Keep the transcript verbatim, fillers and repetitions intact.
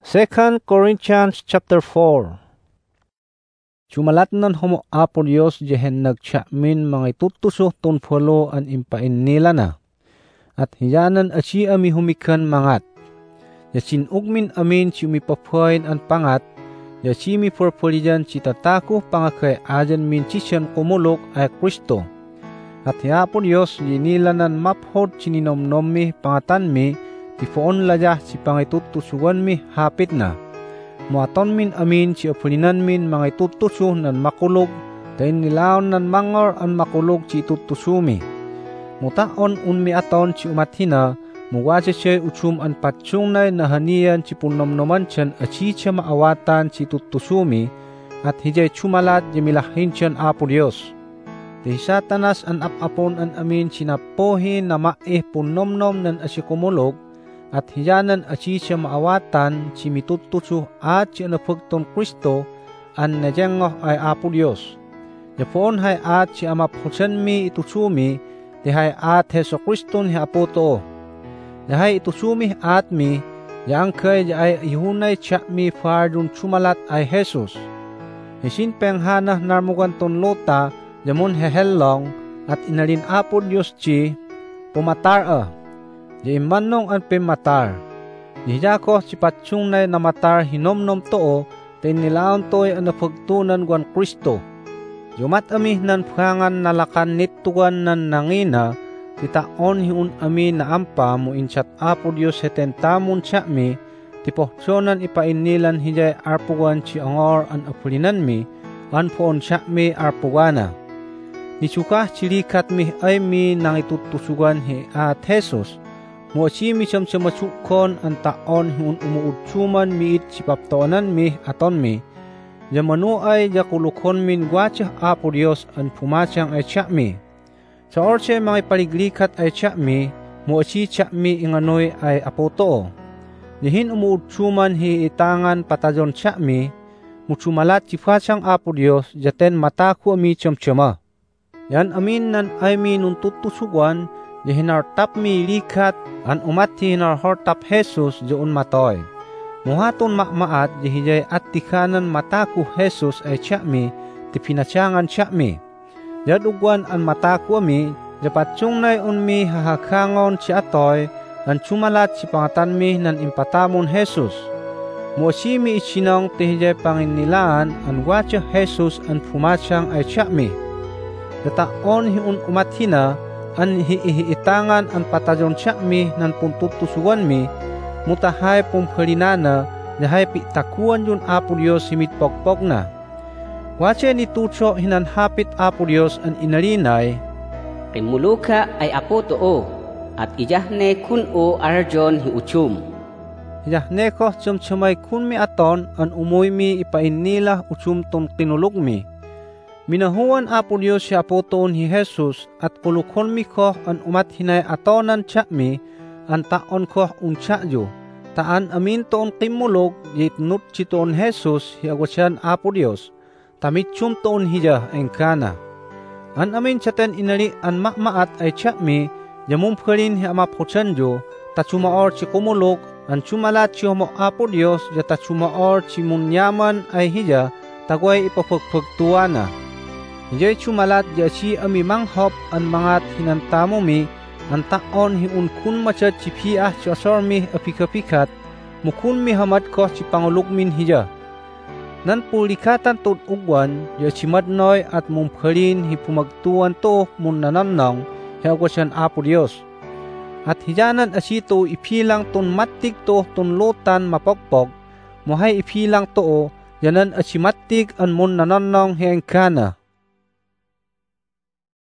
Second Corinthians chapter four. Sumalat nan homo apo Dios jehen nagchamin mga itutuso ton polo an impain nila na. At hiyanan aci ami humikan mangat. Yasin ugmin amin ci umipapuain an pangat. Yaci mi porpolijan ci tatako pangakay ajan min cisyan kumulok ay Kristo. At hiyapo Dios yinilanan maphod cininomnom mi pangatan mi tifoon lajah si pangitutusuan mi hapit na. Muaton min amin si apulinan min mga itutusu nan makulog, dahin nilaon nan mangor an makulog si itutusumi. Mutaon unmi aton si umathina, muwase siya utsum an patsyungnay na haniyan si punomnoman siyan at siya maawatan si itutusumi, at hijay chumalat yamilahin siyan apo Dios. Di satanas an apapon an amin sinapohin na maeh punomnom nan asikumulog, at hiyanan aci siya maawatan si mitutuso at si anapagton Kristo an najengoh ay apo Dios. Yapoon hay at si amaphusan mi itusumi di hay at Heso Kriston hi apo to. Dahay itusumi at mi yang kay ay ihunay siya mi fardun sumalat ay Jesus. Hisin penghanah narmugan ton lota yamun hehelong at inalin apo Dios ci pumatar a. Di imanong an pimatar. Nihiyako si patsyungnay na matar hinomnom too, tin nilaon to'y ang napagtunan guan Kristo. Yumat amih nan phangan nalakan nituan nan nangina, titaon hiun amin na ampa mo insyat apo Diyos hetentamun siya mi, tipohsyonan ipainilan hijay arpugan si angor an apulinan mi, an poon siya mi arpugana. Nisukah cilikat mi ay mi nang itutusugan hi at Jesus, mo si mi siyam siya masukon ang taon hiun umuudsuman miit si paptoanan mi aton mi. Yamano ay yakulukon min gwachah apo Dios ang pumasyang ay siya mi. Sa orse mga paliglikat ay siya mi, mo si siya mi inganoy ay apo too. Dihin umuudsuman hi itangan patajon siya mi, mutsumalat si pasyang apo Dios jaten mataku mi siyam siyama. Yan amin nan ay mi nuntutusugan, di hinartap mi likat an umati hinarhortap Jesus joon matoy. Muhaton makmaat di hijay at tikanan mataku Jesus ay siya mi, ti pinasyangan siya mi. Yadugwan an mataku mi, japatsyong na unmi hahakangon si atoy, an sumalat si pangatan mi nan impatamon Jesus. Muasi mi isinong ti hijay panginilaan an watya Jesus an pumasyang ay siya mi. Dataon hiun umatina, an hiihiitangan an patajon siya mi nan puntutusuan mi, mutahay pumphalinana, dahay pitakuan yun apo Diyos himit pokpok na. Wache ni tutso hinanhapit apo Diyos an inalinay, Kimuluka ay apo too, at ijahne kun o arjon hi uchum. Ijahne ko sumsumay kun mi aton an umuy mi ipainila uchum ton kinulog mi. Minahuan apo Diyos siya po toon hi Jesus at kulukon mi ko an umat hinay atonan siya mi an taon ko unsya yu. Taan amin toon kimulog yitnut si toon Jesus hi agwasyan apo Diyos. Tamitsum toon hiya engkana. An amin siya ten inali an makmaat ay siya mi yamumphalin hi amaphusan yu tatsumaor si kumulog an sumalat si homo apo Diyos ya tatsumaor si munyaman ay hiya tagway ipapagpagtuana. Hijay sumalat ya si ami manghop an mangat hinantamo mi, ang taon hiun kun masyad si piah si asor mi apikapikat, mukun mi hamad ko si pangulugmin hiya. Nan pulikatan tot ugwan, ya si madnoy at mumphalin hi pumagtuan to mun nanamnang, hiagwasyan apo Diyos. At hiyanan asito ipilang ton matik to ton lotan mapokpok, muhay ipilang to, yanan asimatik an mun nanamnang hiangkana.